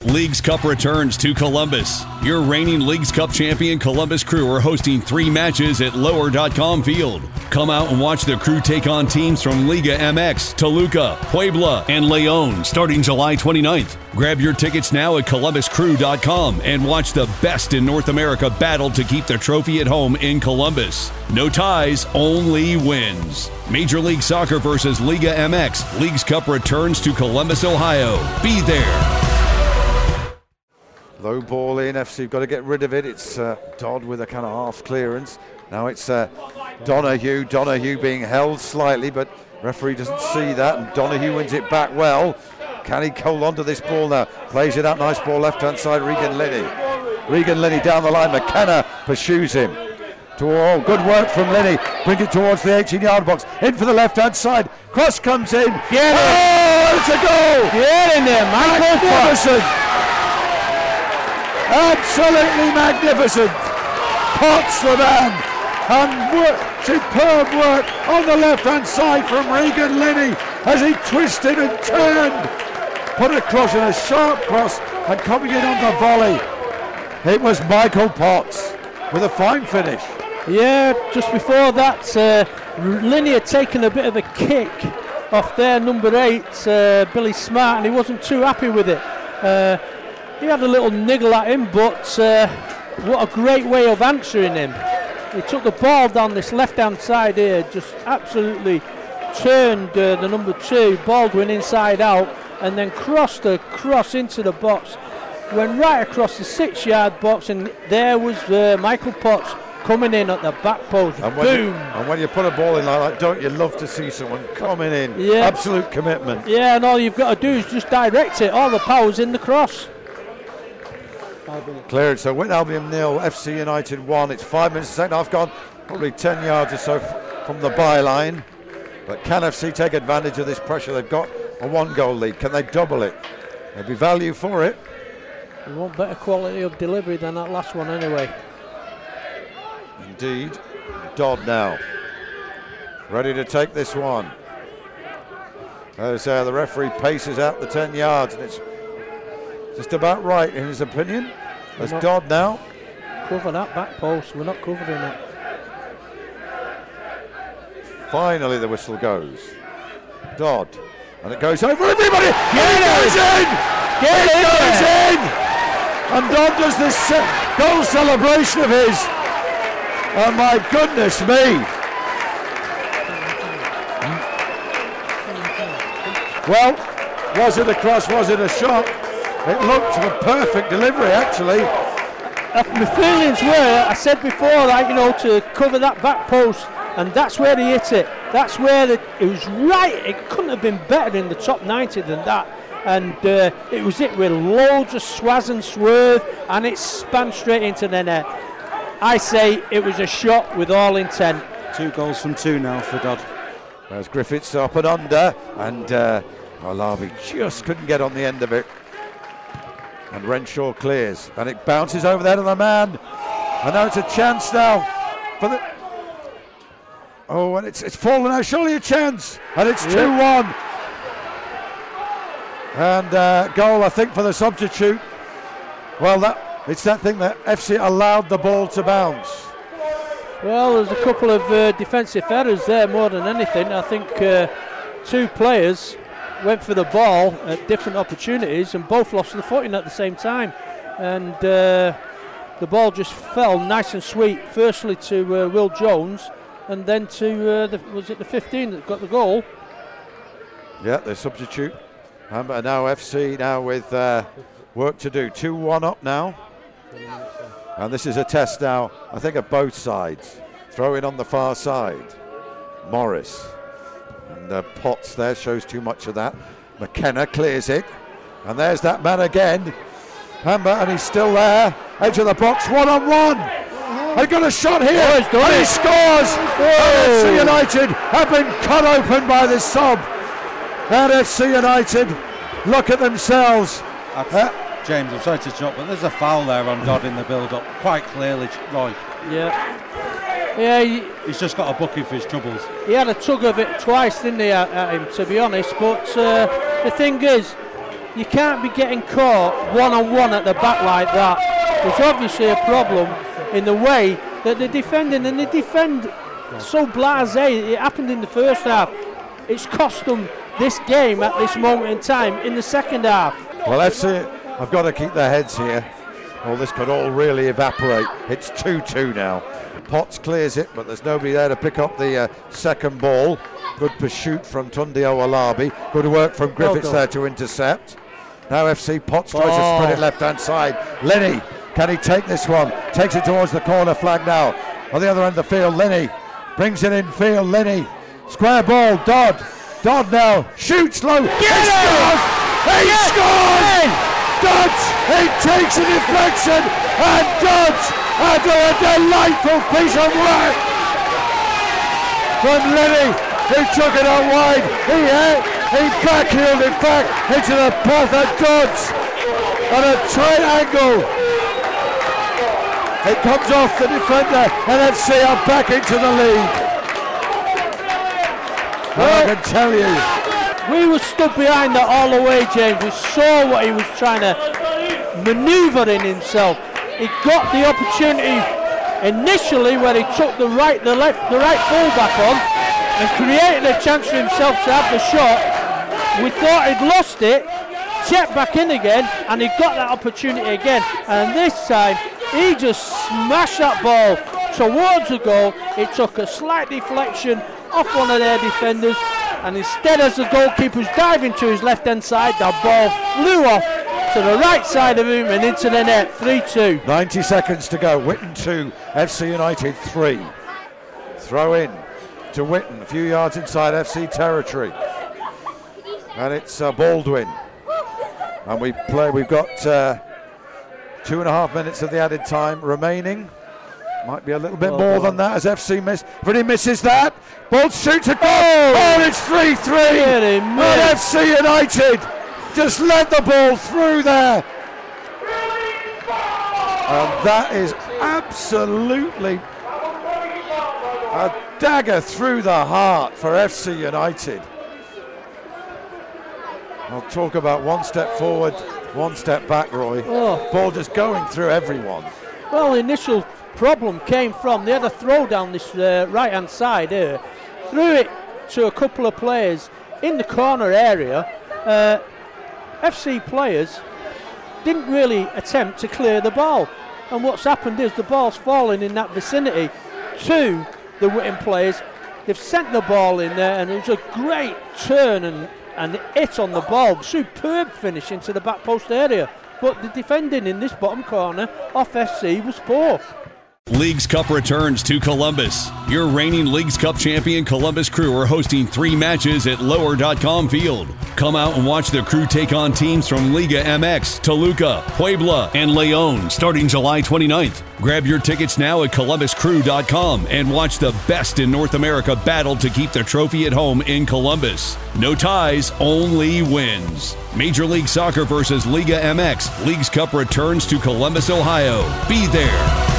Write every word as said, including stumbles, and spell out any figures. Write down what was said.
Leagues Cup returns to Columbus. Your reigning Leagues Cup champion Columbus Crew are hosting three matches at lower dot com Field. Come out and watch the Crew take on teams from Liga M X, Toluca, Puebla, and Leon starting July twenty-ninth. Grab your tickets now at columbus crew dot com and watch the best in North America battle to keep the trophy at home in Columbus. No ties, only wins. Major League Soccer versus Liga M X. Leagues Cup returns to Columbus, Ohio. Be there. Low ball in, F C have got to get rid of it. It's uh, Dodd with a kind of half clearance. Now it's uh, Donahue. Donahue being held slightly, but referee doesn't see that, and Donahue wins it back well. Can he hold on to this ball now? Plays it out, nice ball left-hand side, Regan Linney. Regan Linney down the line, McKenna pursues him. To, oh, good work from Linney. Bring it towards the eighteen-yard box. In for the left-hand side. Cross comes in. Get it! Oh, it's a goal! Get in there, Michael Magnificent! Absolutely magnificent. Potts the man. And work, superb work on the left-hand side from Regan Linney as he twisted and turned. Put a cross in, a sharp cross, and coming in on the volley. It was Michael Potts with a fine finish. Yeah, just before that, uh, Linney had taken a bit of a kick off their number eight, uh, Billy Smart, and he wasn't too happy with it. Uh, he had a little niggle at him, but uh, what a great way of answering him. He took the ball down this left-hand side here, just absolutely turned uh, the number two, Baldwin, inside out, and then crossed the cross into the box. Went right across the six-yard box, and there was uh, Michael Potts coming in at the back post. And when Boom! You, and when you put a ball in like that, don't you love to see someone coming in? Yeah. Absolute commitment. Yeah, and all you've got to do is just direct it. All the power's in the cross. Cleared, so Win Albion nil, F C United one. It's five minutes, the second half gone, probably ten yards or so f- from the byline. But can F C take advantage of this pressure? They've got a one-goal lead. Can they double it? There'll be value for it. We want better quality of delivery than that last one anyway. Indeed. Dodd now. Ready to take this one. As uh, the referee paces out the ten yards, and it's just about right in his opinion. As Dodd now. Cover that back post. We're not covering it. Finally the whistle goes. Dodd. And it goes over everybody. Get it goes in! Get it in goes there. in! And Dodd does this ce- goal celebration of his. Oh my goodness me. Well, was it a cross? Was it a shot? It looked a perfect delivery, actually. Uh, my feelings were, I said before, like, you know, to cover that back post, and that's where he hit it. That's where the, it was right. It couldn't have been better in the top ninety than that. And uh, it was it with loads of swaz and swerve, and it span straight into the net. I say it was a shot with all intent. Two goals from two now for Dodd. There's Griffiths up and under, and uh, Olavi just couldn't get on the end of it. And Renshaw clears, and it bounces over there to the man. And now it's a chance now for the. Oh, and it's it's fallen now. Surely a chance, and it's two one. And uh, goal, I think, for the substitute. Well, that it's that thing that F C allowed the ball to bounce. Well, there's a couple of uh, defensive errors there more than anything. I think uh, two players went for the ball at different opportunities and both lost the footing at the same time. And uh, the ball just fell nice and sweet, firstly to uh, Will Jones, and then to, uh, the, was it the fifteen that got the goal? Yeah, the substitute. Um, and now F C now with uh, work to do. two one up now. And this is a test now, I think, of both sides. Throw in on the far side. Morris. And uh, Potts there shows too much of that. McKenna clears it. And there's that man again. Hamber, and he's still there. Edge of the box, one on one. They got a shot here. Oh, and he scores. And F C United have been cut open by this sub. And F C United look at themselves. Uh, James, I'm sorry to interrupt, but there's a foul there on Dodd in the build-up, quite clearly, Roy. Yeah. Yeah, he, he's just got a booking for his troubles. He had a tug of it twice, didn't he, at, at him, to be honest. But uh, the thing is, You can't be getting caught one-on-one at the back like that. There's obviously a problem in the way that they're defending, and they defend so blasé. It happened in the first half. It's cost them this game at this moment in time in the second half. Well, F C have got to keep their heads here, or this could all really evaporate. It's two two now. Potts clears it, but there's nobody there to pick up the uh, second ball. Good pursuit from Tunde Owolabi. Good work from Griffiths well there to intercept. Now F C Potts tries oh. to spread it left-hand side. Lenny, can he take this one? Takes it towards the corner flag now. On the other end of the field, Lenny brings it in field. Lenny, square ball, Dodd. Dodd now shoots low. Get he it! scores! He Get scores! it! Dodds, he takes a deflection, and Dodds, after a delightful piece of work from Lenny, who took it out wide. He hit, he backheeled it back into the path of Dodds on a tight angle. It comes off the defender, and F C are back into the lead. Well, I can tell you, we were stood behind that all the way, James. We saw what he was trying to manoeuvre in himself. He got the opportunity initially where he took the right, the left, the right fullback on and created a chance for himself to have the shot. We thought he'd lost it, checked back in again, and he got that opportunity again. And this time, he just smashed that ball towards the goal. It took a slight deflection off one of their defenders, and instead, as the goalkeeper's diving to his left hand side, the ball flew off to the right side of him and into the net. Three two. ninety seconds to go. Witten two, F C United three. Throw in to Witten, a few yards inside F C territory, and it's uh, Baldwin. And we play. We've got uh, two and a half minutes of the added time remaining. Might be a little bit well more done. than that as F C miss. But he misses that. Bolt shoots a goal. Oh, it's three three. And F C United just let the ball through there. And that is absolutely a dagger through the heart for F C United. I'll talk about one step forward, one step back, Roy. Oh. Ball just going through everyone. Well, the initial problem came from, they had a throw down this uh, right hand side here, threw it to a couple of players in the corner area. uh, F C players didn't really attempt to clear the ball, and what's happened is the ball's fallen in that vicinity to the Witten players. They've sent the ball in there, and it was a great turn and, and hit on the ball. Superb finish into the back post area, but the defending in this bottom corner off F C was poor. Leagues Cup returns to Columbus. Your reigning Leagues Cup champion Columbus Crew are hosting three matches at lower dot com field. Come out and watch the Crew take on teams from Liga M X, Toluca, Puebla, and León starting July twenty-ninth. Grab your tickets now at columbus crew dot com and watch the best in North America battle to keep the trophy at home in Columbus. No ties, only wins. Major League Soccer versus Liga M X. Leagues Cup returns to Columbus, Ohio. Be there.